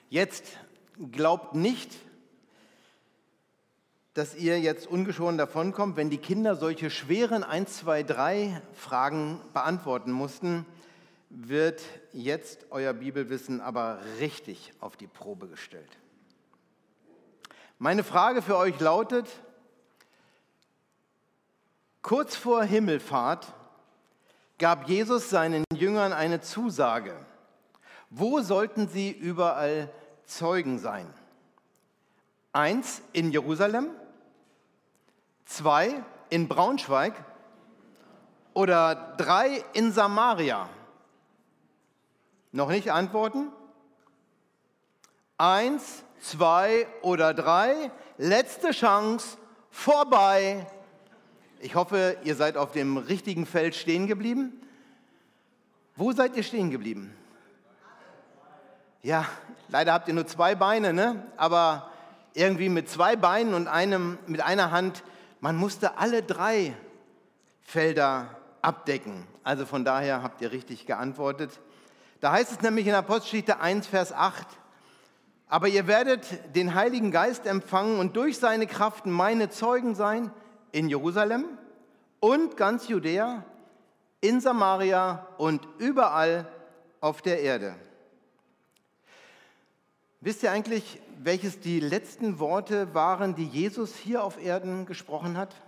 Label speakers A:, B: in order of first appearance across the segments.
A: Jetzt glaubt nicht, dass ihr jetzt ungeschoren davonkommt, wenn die Kinder solche schweren 1, 2, 3 Fragen beantworten mussten, wird jetzt euer Bibelwissen aber richtig auf die Probe gestellt. Meine Frage für euch lautet: Kurz vor Himmelfahrt gab Jesus seinen Jüngern eine Zusage. Wo sollten sie überall Zeugen sein? 1 in Jerusalem, 2 in Braunschweig oder 3 in Samaria? Noch nicht antworten? 1, 2 oder 3, letzte Chance, vorbei. Ich hoffe, ihr seid auf dem richtigen Feld stehen geblieben. Wo seid ihr stehen geblieben? Ja, leider habt ihr nur 2 Beine, ne? Aber irgendwie mit 2 Beinen und mit einer Hand, man musste alle 3 Felder abdecken. Also von daher habt ihr richtig geantwortet. Da heißt es nämlich in Apostelgeschichte 1, Vers 8, aber ihr werdet den Heiligen Geist empfangen und durch seine Kraft meine Zeugen sein in Jerusalem und ganz Judäa, in Samaria und überall auf der Erde. Wisst ihr eigentlich, welches die letzten Worte waren, die Jesus hier auf Erden gesprochen hat?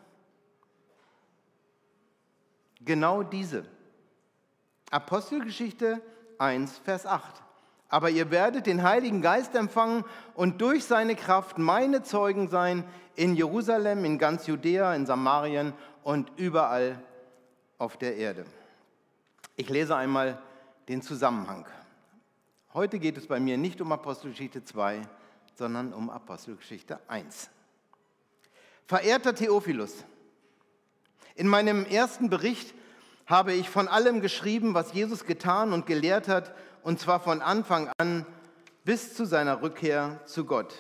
A: Genau diese. Apostelgeschichte 1, Vers 8. Aber ihr werdet den Heiligen Geist empfangen und durch seine Kraft meine Zeugen sein in Jerusalem, in ganz Judäa, in Samarien und überall auf der Erde. Ich lese einmal den Zusammenhang. Heute geht es bei mir nicht um Apostelgeschichte 2, sondern um Apostelgeschichte 1. Verehrter Theophilus, in meinem ersten Bericht habe ich von allem geschrieben, was Jesus getan und gelehrt hat, und zwar von Anfang an bis zu seiner Rückkehr zu Gott.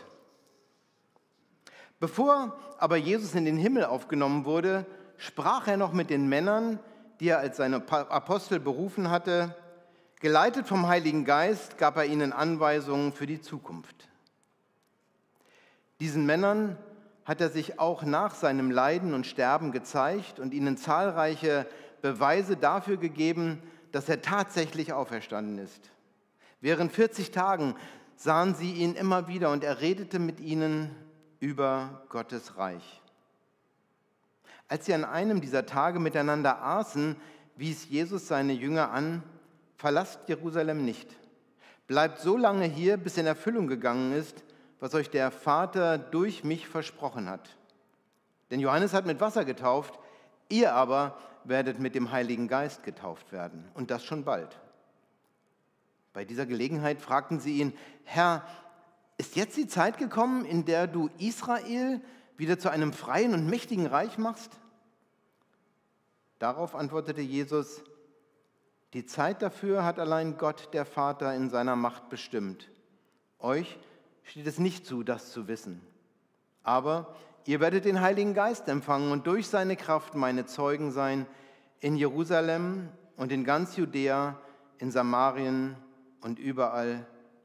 A: Bevor aber Jesus in den Himmel aufgenommen wurde, sprach er noch mit den Männern, die er als seine Apostel berufen hatte. Geleitet vom Heiligen Geist gab er ihnen Anweisungen für die Zukunft. Diesen Männern hat er sich auch nach seinem Leiden und Sterben gezeigt und ihnen zahlreiche Beweise dafür gegeben, dass er tatsächlich auferstanden ist. Während 40 Tagen sahen sie ihn immer wieder und er redete mit ihnen über Gottes Reich. Als sie an einem dieser Tage miteinander aßen, wies Jesus seine Jünger an: Verlasst Jerusalem nicht. Bleibt so lange hier, bis in Erfüllung gegangen ist, was euch der Vater durch mich versprochen hat. Denn Johannes hat mit Wasser getauft, ihr aber werdet mit dem Heiligen Geist getauft werden, und das schon bald. Bei dieser Gelegenheit fragten sie ihn: Herr, ist jetzt die Zeit gekommen, in der du Israel wieder zu einem freien und mächtigen Reich machst? Darauf antwortete Jesus: Die Zeit dafür hat allein Gott, der Vater, in seiner Macht bestimmt. Euch steht es nicht zu, das zu wissen. Aber ihr werdet den Heiligen Geist empfangen und durch seine Kraft meine Zeugen sein in Jerusalem und in ganz Judäa, in Samarien und überall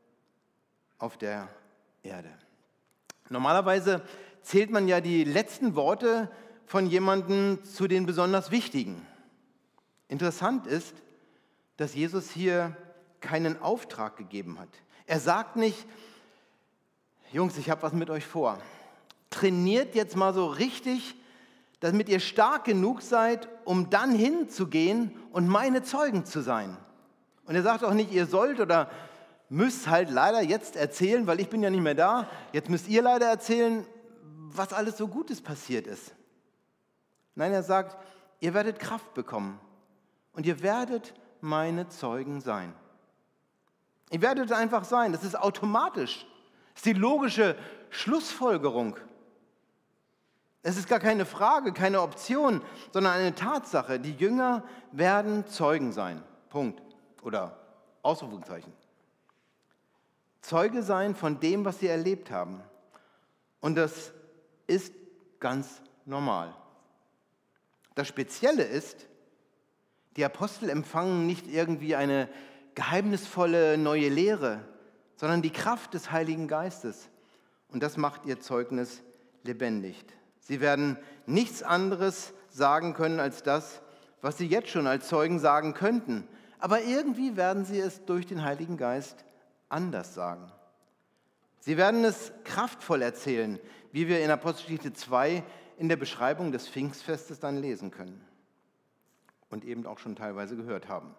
A: auf der Erde. Normalerweise zählt man ja die letzten Worte von jemandem zu den besonders wichtigen. Interessant ist, dass Jesus hier keinen Auftrag gegeben hat. Er sagt nicht: Jungs, ich habe was mit euch vor. Trainiert jetzt mal so richtig, damit ihr stark genug seid, um dann hinzugehen und meine Zeugen zu sein. Und er sagt auch nicht, ihr sollt oder müsst halt leider jetzt erzählen, weil ich bin ja nicht mehr da. Jetzt müsst ihr leider erzählen, was alles so Gutes passiert ist. Nein, er sagt, ihr werdet Kraft bekommen und ihr werdet meine Zeugen sein. Ihr werdet einfach sein, das ist automatisch. Das ist die logische Schlussfolgerung. Es ist gar keine Frage, keine Option, sondern eine Tatsache. Die Jünger werden Zeugen sein. Punkt. Oder Ausrufungszeichen. Zeuge sein von dem, was sie erlebt haben. Und das ist ganz normal. Das Spezielle ist, die Apostel empfangen nicht irgendwie eine geheimnisvolle neue Lehre, sondern die Kraft des Heiligen Geistes. Und das macht ihr Zeugnis lebendig. Sie werden nichts anderes sagen können als das, was sie jetzt schon als Zeugen sagen könnten. Aber irgendwie werden sie es durch den Heiligen Geist anders sagen. Sie werden es kraftvoll erzählen, wie wir in Apostelgeschichte 2 in der Beschreibung des Pfingstfestes dann lesen können und eben auch schon teilweise gehört haben.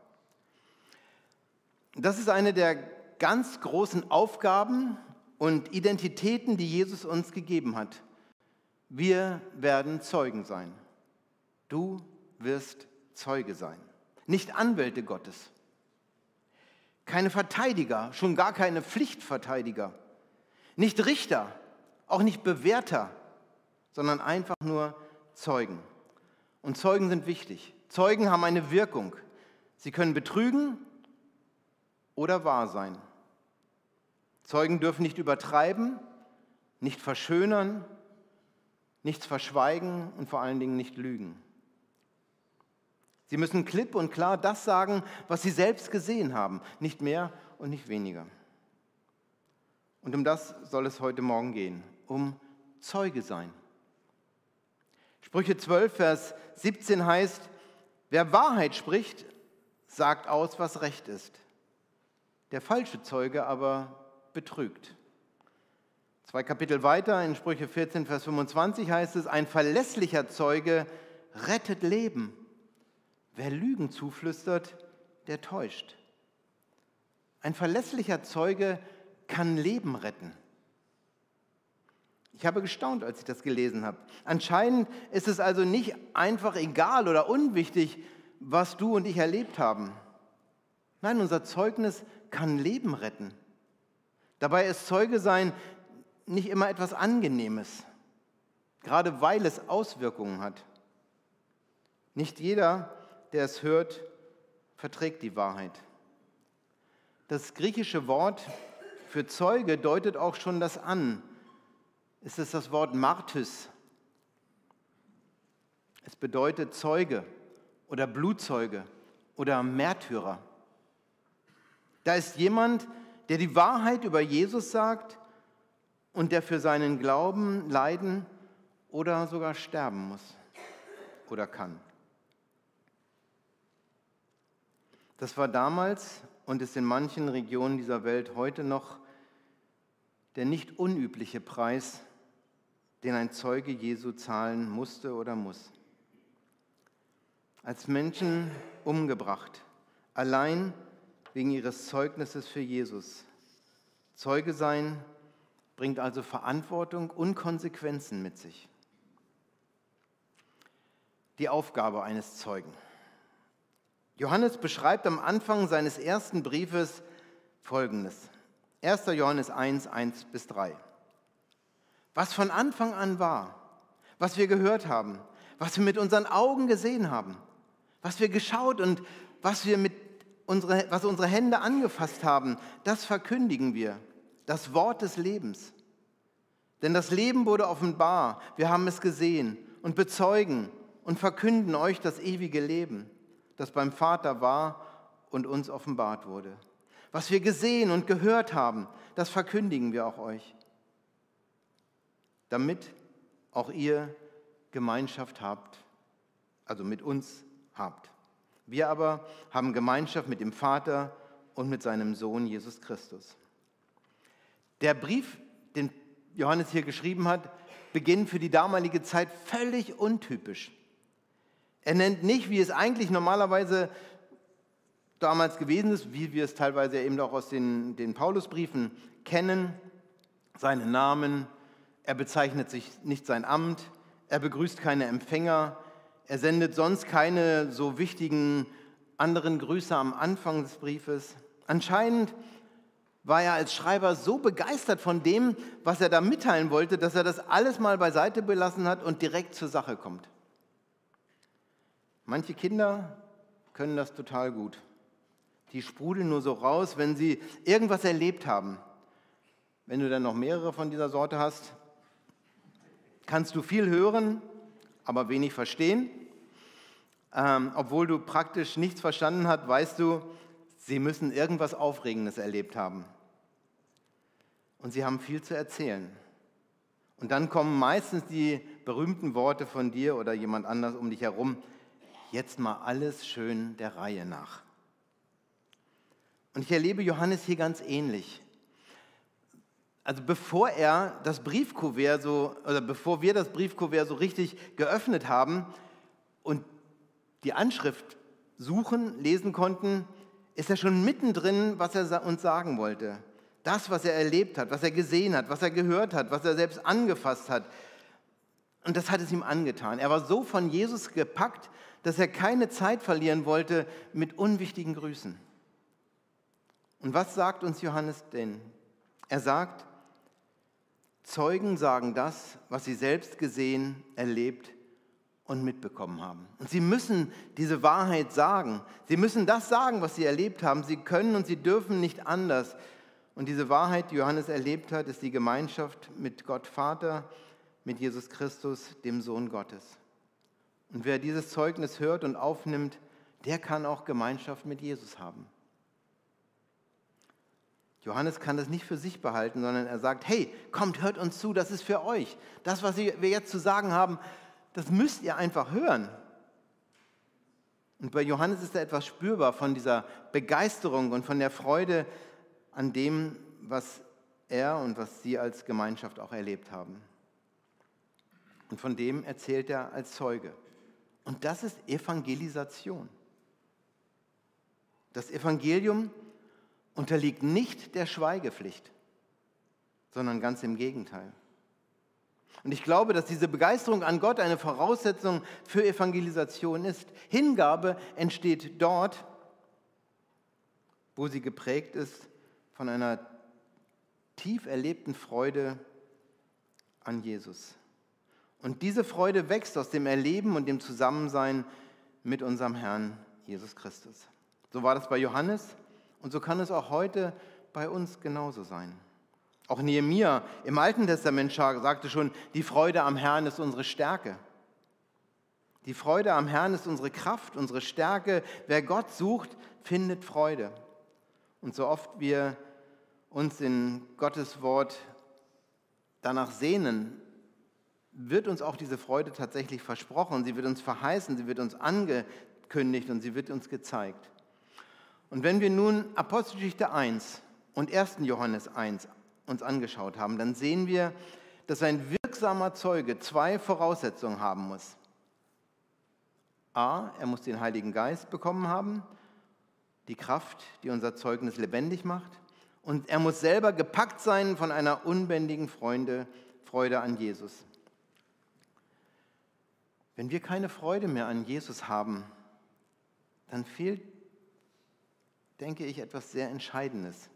A: Das ist eine der ganz großen Aufgaben und Identitäten, die Jesus uns gegeben hat. Wir werden Zeugen sein. Du wirst Zeuge sein. Nicht Anwälte Gottes. Keine Verteidiger, schon gar keine Pflichtverteidiger. Nicht Richter, auch nicht Bewerter, sondern einfach nur Zeugen. Und Zeugen sind wichtig. Zeugen haben eine Wirkung. Sie können betrügen oder wahr sein. Zeugen dürfen nicht übertreiben, nicht verschönern, nichts verschweigen und vor allen Dingen nicht lügen. Sie müssen klipp und klar das sagen, was sie selbst gesehen haben, nicht mehr und nicht weniger. Und um das soll es heute Morgen gehen, um Zeuge sein. Sprüche 12, Vers 17 heißt, wer Wahrheit spricht, sagt aus, was recht ist. Der falsche Zeuge aber betrügt. 2 Kapitel weiter, in Sprüche 14, Vers 25 heißt es, ein verlässlicher Zeuge rettet Leben. Wer Lügen zuflüstert, der täuscht. Ein verlässlicher Zeuge kann Leben retten. Ich habe gestaunt, als ich das gelesen habe. Anscheinend ist es also nicht einfach egal oder unwichtig, was du und ich erlebt haben. Nein, unser Zeugnis kann Leben retten. Dabei ist Zeuge sein nicht immer etwas Angenehmes, gerade weil es Auswirkungen hat. Nicht jeder, der es hört, verträgt die Wahrheit. Das griechische Wort für Zeuge deutet auch schon das an. Es ist das Wort Martys. Es bedeutet Zeuge oder Blutzeuge oder Märtyrer. Da ist jemand, der die Wahrheit über Jesus sagt und der für seinen Glauben leiden oder sogar sterben muss oder kann. Das war damals und ist in manchen Regionen dieser Welt heute noch der nicht unübliche Preis, den ein Zeuge Jesu zahlen musste oder muss. Als Menschen umgebracht, allein wegen ihres Zeugnisses für Jesus. Zeuge sein bringt also Verantwortung und Konsequenzen mit sich. Die Aufgabe eines Zeugen. Johannes beschreibt am Anfang seines ersten Briefes Folgendes. 1. Johannes 1, 1-3. Was von Anfang an war, was wir gehört haben, was wir mit unseren Augen gesehen haben, was wir geschaut und was unsere Hände angefasst haben, das verkündigen wir, das Wort des Lebens. Denn das Leben wurde offenbar, wir haben es gesehen und bezeugen und verkünden euch das ewige Leben, das beim Vater war und uns offenbart wurde. Was wir gesehen und gehört haben, das verkündigen wir auch euch, damit auch ihr Gemeinschaft habt, also mit uns habt. Wir aber haben Gemeinschaft mit dem Vater und mit seinem Sohn Jesus Christus. Der Brief, den Johannes hier geschrieben hat, beginnt für die damalige Zeit völlig untypisch. Er nennt nicht, wie es eigentlich normalerweise damals gewesen ist, wie wir es teilweise eben auch aus den Paulusbriefen kennen, seinen Namen, er bezeichnet sich nicht sein Amt, er begrüßt keine Empfänger, er sendet sonst keine so wichtigen anderen Grüße am Anfang des Briefes. Anscheinend war er als Schreiber so begeistert von dem, was er da mitteilen wollte, dass er das alles mal beiseite belassen hat und direkt zur Sache kommt. Manche Kinder können das total gut. Die sprudeln nur so raus, wenn sie irgendwas erlebt haben. Wenn du dann noch mehrere von dieser Sorte hast, kannst du viel hören, aber wenig verstehen. Obwohl du praktisch nichts verstanden hast, weißt du, sie müssen irgendwas Aufregendes erlebt haben. und sie haben viel zu erzählen. Und dann kommen meistens die berühmten Worte von dir oder jemand anders um dich herum, jetzt mal alles schön der Reihe nach. Und ich erlebe Johannes hier ganz ähnlich. Also bevor wir das Briefkuvert so richtig geöffnet haben und die Anschrift suchen, lesen konnten, ist er schon mittendrin, was er uns sagen wollte. Das, was er erlebt hat, was er gesehen hat, was er gehört hat, was er selbst angefasst hat. Und das hat es ihm angetan. Er war so von Jesus gepackt, dass er keine Zeit verlieren wollte mit unwichtigen Grüßen. Und was sagt uns Johannes denn? Er sagt, Zeugen sagen das, was sie selbst gesehen, erlebt und mitbekommen haben. Und sie müssen diese Wahrheit sagen. Sie müssen das sagen, was sie erlebt haben. Sie können und sie dürfen nicht anders. Und diese Wahrheit, die Johannes erlebt hat, ist die Gemeinschaft mit Gott Vater, mit Jesus Christus, dem Sohn Gottes. Und wer dieses Zeugnis hört und aufnimmt, der kann auch Gemeinschaft mit Jesus haben. Johannes kann das nicht für sich behalten, sondern er sagt, hey, kommt, hört uns zu, das ist für euch. Das, was wir jetzt zu sagen haben, das müsst ihr einfach hören. Und bei Johannes ist da etwas spürbar von dieser Begeisterung und von der Freude an dem, was er und was sie als Gemeinschaft auch erlebt haben. Und von dem erzählt er als Zeuge. Und das ist Evangelisation. Das Evangelium unterliegt nicht der Schweigepflicht, sondern ganz im Gegenteil. Und ich glaube, dass diese Begeisterung an Gott eine Voraussetzung für Evangelisation ist. Hingabe entsteht dort, wo sie geprägt ist von einer tief erlebten Freude an Jesus. Und diese Freude wächst aus dem Erleben und dem Zusammensein mit unserem Herrn Jesus Christus. So war das bei Johannes und so kann es auch heute bei uns genauso sein. Auch Nehemia im Alten Testament sagte schon, die Freude am Herrn ist unsere Stärke. Die Freude am Herrn ist unsere Kraft, unsere Stärke. Wer Gott sucht, findet Freude. Und so oft wir uns in Gottes Wort danach sehnen, wird uns auch diese Freude tatsächlich versprochen. Sie wird uns verheißen, sie wird uns angekündigt und sie wird uns gezeigt. Und wenn wir nun Apostelgeschichte 1 und 1. Johannes 1 uns angeschaut haben, dann sehen wir, dass ein wirksamer Zeuge zwei Voraussetzungen haben muss. A, er muss den Heiligen Geist bekommen haben, die Kraft, die unser Zeugnis lebendig macht. Und er muss selber gepackt sein von einer unbändigen Freude an Jesus. Wenn wir keine Freude mehr an Jesus haben, dann fehlt, denke ich, etwas sehr Entscheidendes.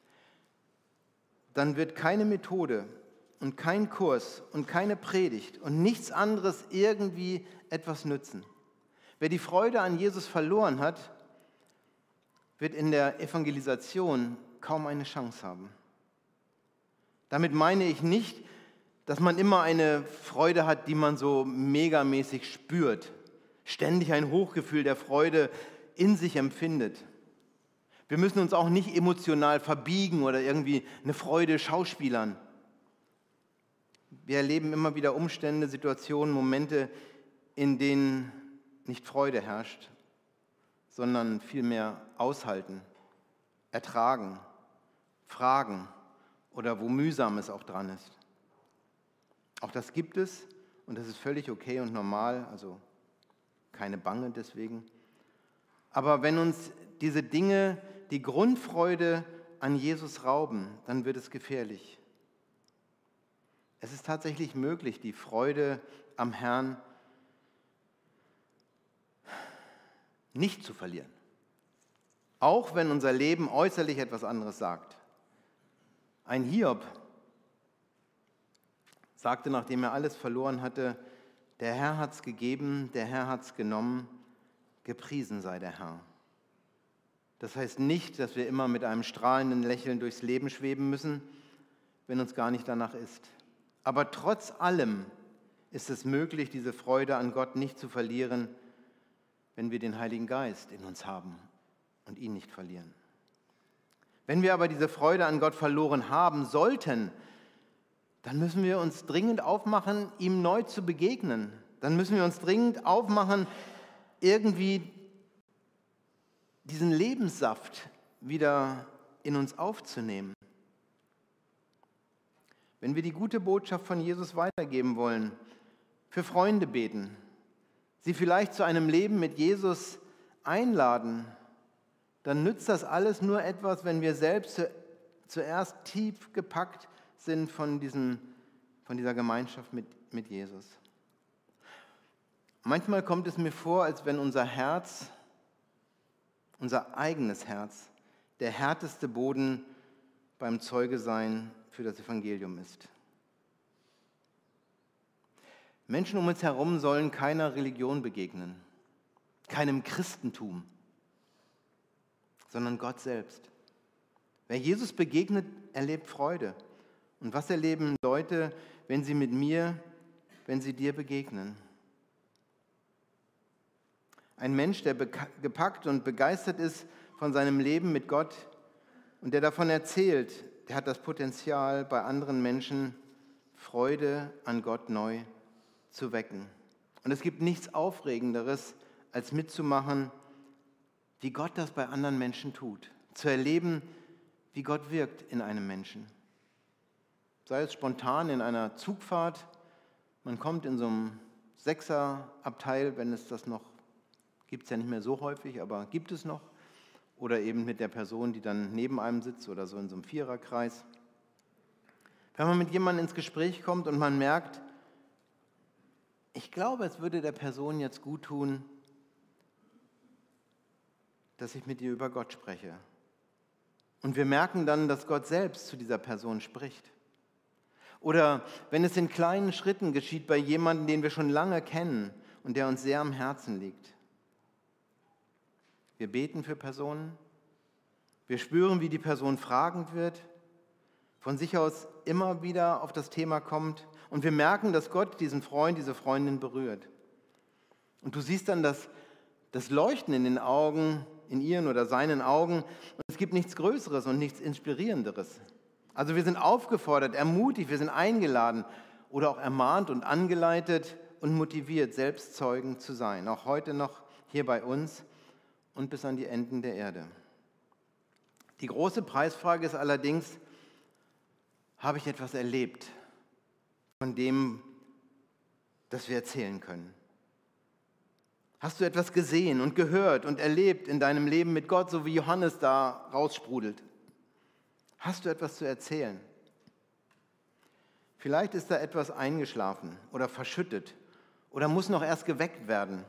A: Dann wird keine Methode und kein Kurs und keine Predigt und nichts anderes irgendwie etwas nützen. Wer die Freude an Jesus verloren hat, wird in der Evangelisation kaum eine Chance haben. Damit meine ich nicht, dass man immer eine Freude hat, die man so megamäßig spürt, ständig ein Hochgefühl der Freude in sich empfindet. Wir müssen uns auch nicht emotional verbiegen oder irgendwie eine Freude schauspielern. Wir erleben immer wieder Umstände, Situationen, Momente, in denen nicht Freude herrscht, sondern vielmehr aushalten, ertragen, fragen oder wo Mühsames auch dran ist. Auch das gibt es und das ist völlig okay und normal, also keine Bange deswegen. Aber wenn uns diese Dinge die Grundfreude an Jesus rauben, dann wird es gefährlich. Es ist tatsächlich möglich, die Freude am Herrn nicht zu verlieren. Auch wenn unser Leben äußerlich etwas anderes sagt. Ein Hiob sagte, nachdem er alles verloren hatte, der Herr hat's gegeben, der Herr hat's genommen, gepriesen sei der Herr. Das heißt nicht, dass wir immer mit einem strahlenden Lächeln durchs Leben schweben müssen, wenn uns gar nicht danach ist. Aber trotz allem ist es möglich, diese Freude an Gott nicht zu verlieren, wenn wir den Heiligen Geist in uns haben und ihn nicht verlieren. Wenn wir aber diese Freude an Gott verloren haben sollten, dann müssen wir uns dringend aufmachen, ihm neu zu begegnen. Dann müssen wir uns dringend aufmachen, irgendwie diesen Lebenssaft wieder in uns aufzunehmen. Wenn wir die gute Botschaft von Jesus weitergeben wollen, für Freunde beten, sie vielleicht zu einem Leben mit Jesus einladen, dann nützt das alles nur etwas, wenn wir selbst zuerst tief gepackt sind von dieser Gemeinschaft mit Jesus. Manchmal kommt es mir vor, als wenn unser Herz, unser eigenes Herz, der härteste Boden beim Zeugesein für das Evangelium ist. Menschen um uns herum sollen keiner Religion begegnen, keinem Christentum, sondern Gott selbst. Wer Jesus begegnet, erlebt Freude. Und was erleben Leute, wenn sie dir begegnen? Ein Mensch, der gepackt und begeistert ist von seinem Leben mit Gott und der davon erzählt, der hat das Potenzial, bei anderen Menschen Freude an Gott neu zu wecken. Und es gibt nichts Aufregenderes, als mitzumachen, wie Gott das bei anderen Menschen tut. Zu erleben, wie Gott wirkt in einem Menschen. Sei es spontan in einer Zugfahrt, man kommt in so einem Sechserabteil, wenn es das noch, gibt es ja nicht mehr so häufig, aber gibt es noch. Oder eben mit der Person, die dann neben einem sitzt oder so in so einem Viererkreis. Wenn man mit jemandem ins Gespräch kommt und man merkt, ich glaube, es würde der Person jetzt gut tun, dass ich mit ihr über Gott spreche. Und wir merken dann, dass Gott selbst zu dieser Person spricht. Oder wenn es in kleinen Schritten geschieht bei jemandem, den wir schon lange kennen und der uns sehr am Herzen liegt. Wir beten für Personen, wir spüren, wie die Person fragend wird, von sich aus immer wieder auf das Thema kommt und wir merken, dass Gott diesen Freund, diese Freundin berührt. Und du siehst dann das Leuchten in den Augen, in ihren oder seinen Augen und es gibt nichts Größeres und nichts Inspirierenderes. Also wir sind aufgefordert, ermutigt, wir sind eingeladen oder auch ermahnt und angeleitet und motiviert, selbst Zeugen zu sein, auch heute noch hier bei uns und bis an die Enden der Erde. Die große Preisfrage ist allerdings, habe ich etwas erlebt von dem, das wir erzählen können? Hast du etwas gesehen und gehört und erlebt in deinem Leben mit Gott, so wie Johannes da raussprudelt? Hast du etwas zu erzählen? Vielleicht ist da etwas eingeschlafen oder verschüttet oder muss noch erst geweckt werden.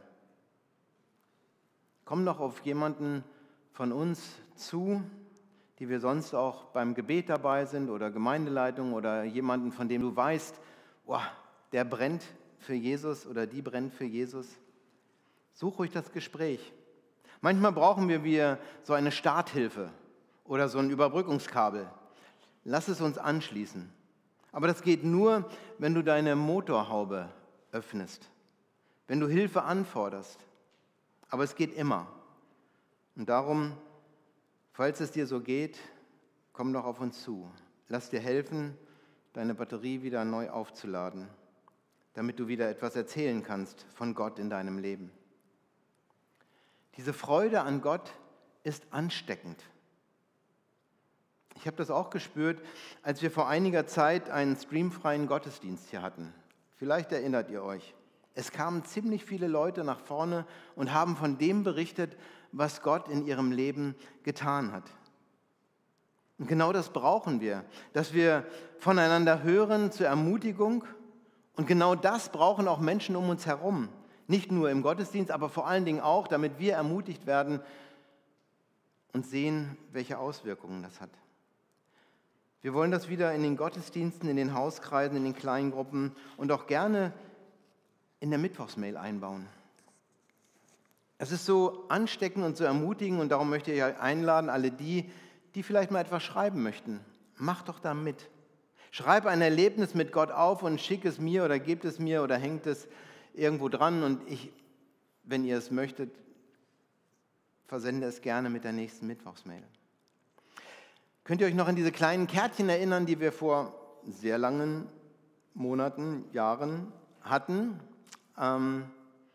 A: Komm doch auf jemanden von uns zu, die wir sonst auch beim Gebet dabei sind oder Gemeindeleitung oder jemanden, von dem du weißt, oh, der brennt für Jesus oder die brennt für Jesus. Such ruhig das Gespräch. Manchmal brauchen wir so eine Starthilfe oder so ein Überbrückungskabel. Lass es uns anschließen. Aber das geht nur, wenn du deine Motorhaube öffnest, wenn du Hilfe anforderst. Aber es geht immer. Und darum, falls es dir so geht, komm doch auf uns zu. Lass dir helfen, deine Batterie wieder neu aufzuladen, damit du wieder etwas erzählen kannst von Gott in deinem Leben. Diese Freude an Gott ist ansteckend. Ich habe das auch gespürt, als wir vor einiger Zeit einen streamfreien Gottesdienst hier hatten. Vielleicht erinnert ihr euch. Es kamen ziemlich viele Leute nach vorne und haben von dem berichtet, was Gott in ihrem Leben getan hat. Und genau das brauchen wir, dass wir voneinander hören zur Ermutigung. Und genau das brauchen auch Menschen um uns herum. Nicht nur im Gottesdienst, aber vor allen Dingen auch, damit wir ermutigt werden und sehen, welche Auswirkungen das hat. Wir wollen das wieder in den Gottesdiensten, in den Hauskreisen, in den Kleingruppen und auch gerne in der Mittwochsmail einbauen. Es ist so ansteckend und so ermutigend und darum möchte ich euch einladen, alle die vielleicht mal etwas schreiben möchten. Macht doch da mit. Schreib ein Erlebnis mit Gott auf und schick es mir oder gebt es mir oder hängt es irgendwo dran und ich, wenn ihr es möchtet, versende es gerne mit der nächsten Mittwochsmail. Könnt ihr euch noch an diese kleinen Kärtchen erinnern, die wir vor sehr langen Monaten, Jahren hatten? An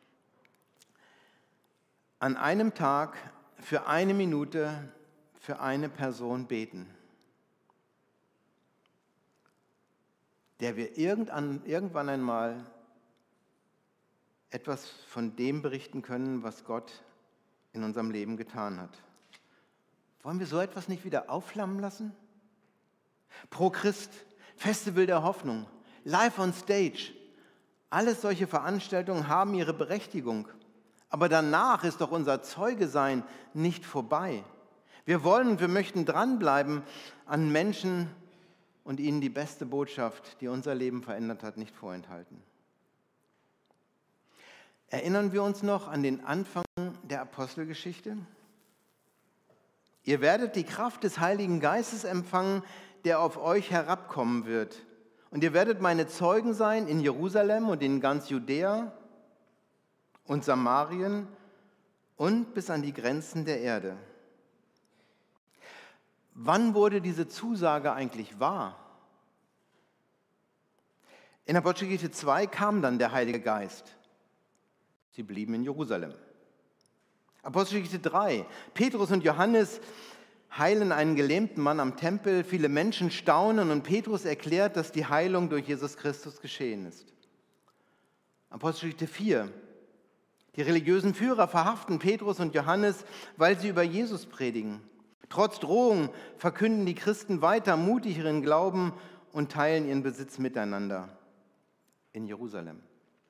A: einem Tag für 1 Minute für eine Person beten, der wir irgendwann einmal etwas von dem berichten können, was Gott in unserem Leben getan hat. Wollen wir so etwas nicht wieder aufflammen lassen? Pro Christ, Festival der Hoffnung, Live on Stage, alles solche Veranstaltungen haben ihre Berechtigung. Aber danach ist doch unser Zeugesein nicht vorbei. Wir wollen und wir möchten dranbleiben an Menschen und ihnen die beste Botschaft, die unser Leben verändert hat, nicht vorenthalten. Erinnern wir uns noch an den Anfang der Apostelgeschichte? Ihr werdet die Kraft des Heiligen Geistes empfangen, der auf euch herabkommen wird. Und ihr werdet meine Zeugen sein in Jerusalem und in ganz Judäa und Samarien und bis an die Grenzen der Erde. Wann wurde diese Zusage eigentlich wahr? In Apostelgeschichte 2 kam dann der Heilige Geist. Sie blieben in Jerusalem. Apostelgeschichte 3. Petrus und Johannes heilen einen gelähmten Mann am Tempel. Viele Menschen staunen und Petrus erklärt, dass die Heilung durch Jesus Christus geschehen ist. Apostelgeschichte 4. Die religiösen Führer verhaften Petrus und Johannes, weil sie über Jesus predigen. Trotz Drohung verkünden die Christen weiter mutig ihren Glauben und teilen ihren Besitz miteinander in Jerusalem.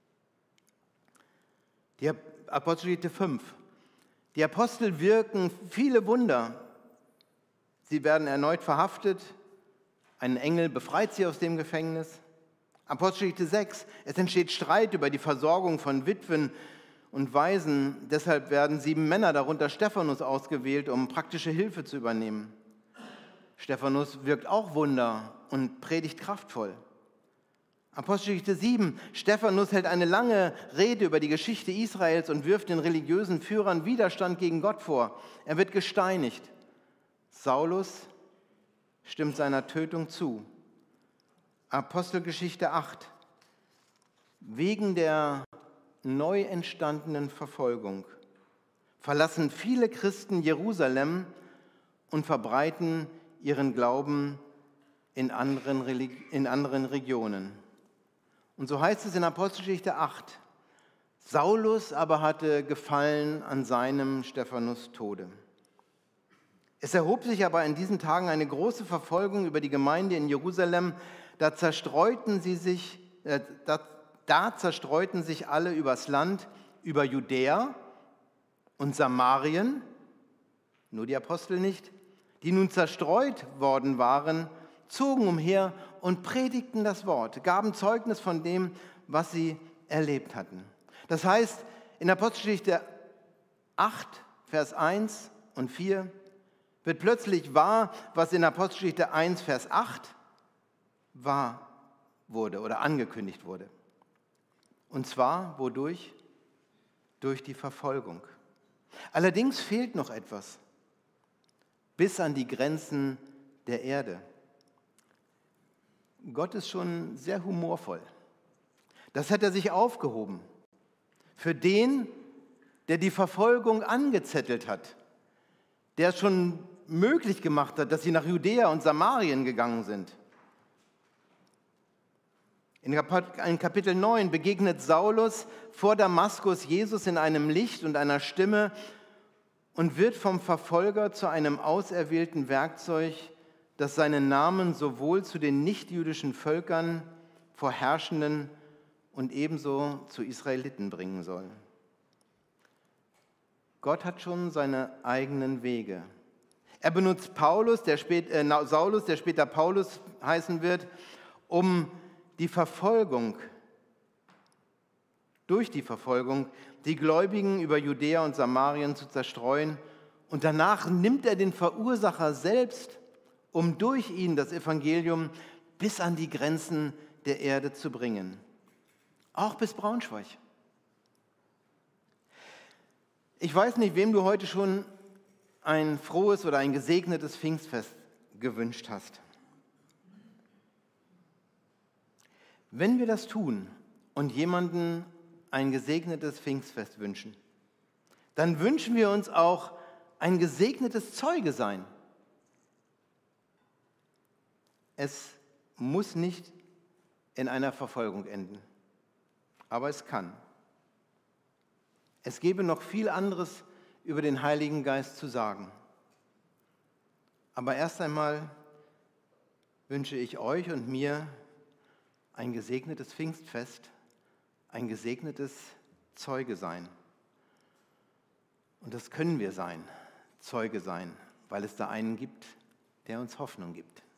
A: Die Apostelgeschichte 5. Die Apostel wirken viele Wunder. Sie werden erneut verhaftet. Ein Engel befreit sie aus dem Gefängnis. Apostelgeschichte 6. Es entsteht Streit über die Versorgung von Witwen und Waisen. Deshalb werden 7 Männer, darunter Stephanus, ausgewählt, um praktische Hilfe zu übernehmen. Stephanus wirkt auch Wunder und predigt kraftvoll. Apostelgeschichte 7. Stephanus hält eine lange Rede über die Geschichte Israels und wirft den religiösen Führern Widerstand gegen Gott vor. Er wird gesteinigt. Saulus stimmt seiner Tötung zu. Apostelgeschichte 8. Wegen der neu entstandenen Verfolgung verlassen viele Christen Jerusalem und verbreiten ihren Glauben in anderen Regionen. Und so heißt es in Apostelgeschichte 8, Saulus aber hatte Gefallen an seinem Stephanus Tode. Es erhob sich aber in diesen Tagen eine große Verfolgung über die Gemeinde in Jerusalem. Da zerstreuten sich alle übers Land, über Judäa und Samarien, nur die Apostel nicht, die nun zerstreut worden waren, zogen umher und predigten das Wort, gaben Zeugnis von dem, was sie erlebt hatten. Das heißt, in Apostelgeschichte 8, Vers 1 und 4 wird plötzlich wahr, was in Apostelgeschichte 1, Vers 8 wahr wurde oder angekündigt wurde. Und zwar wodurch? Durch die Verfolgung. Allerdings fehlt noch etwas. Bis an die Grenzen der Erde. Gott ist schon sehr humorvoll. Das hat er sich aufgehoben. Für den, der die Verfolgung angezettelt hat, der es schon möglich gemacht hat, dass sie nach Judäa und Samarien gegangen sind. In Kapitel 9 begegnet Saulus vor Damaskus Jesus in einem Licht und einer Stimme und wird vom Verfolger zu einem auserwählten Werkzeug, das seinen Namen sowohl zu den nichtjüdischen Völkern, Vorherrschenden und ebenso zu Israeliten bringen soll. Gott hat schon seine eigenen Wege. Er benutzt Saulus, der später Paulus heißen wird, um durch die Verfolgung, die Gläubigen über Judäa und Samarien zu zerstreuen. Und danach nimmt er den Verursacher selbst, um durch ihn das Evangelium bis an die Grenzen der Erde zu bringen. Auch bis Braunschweig. Ich weiß nicht, wem du heute schon ein frohes oder ein gesegnetes Pfingstfest gewünscht hast. Wenn wir das tun und jemanden ein gesegnetes Pfingstfest wünschen, dann wünschen wir uns auch ein gesegnetes Zeugesein. Es muss nicht in einer Verfolgung enden, aber es kann. Es gäbe noch viel anderes über den Heiligen Geist zu sagen. Aber erst einmal wünsche ich euch und mir ein gesegnetes Pfingstfest, ein gesegnetes Zeugesein. Und das können wir sein, Zeuge sein, weil es da einen gibt, der uns Hoffnung gibt.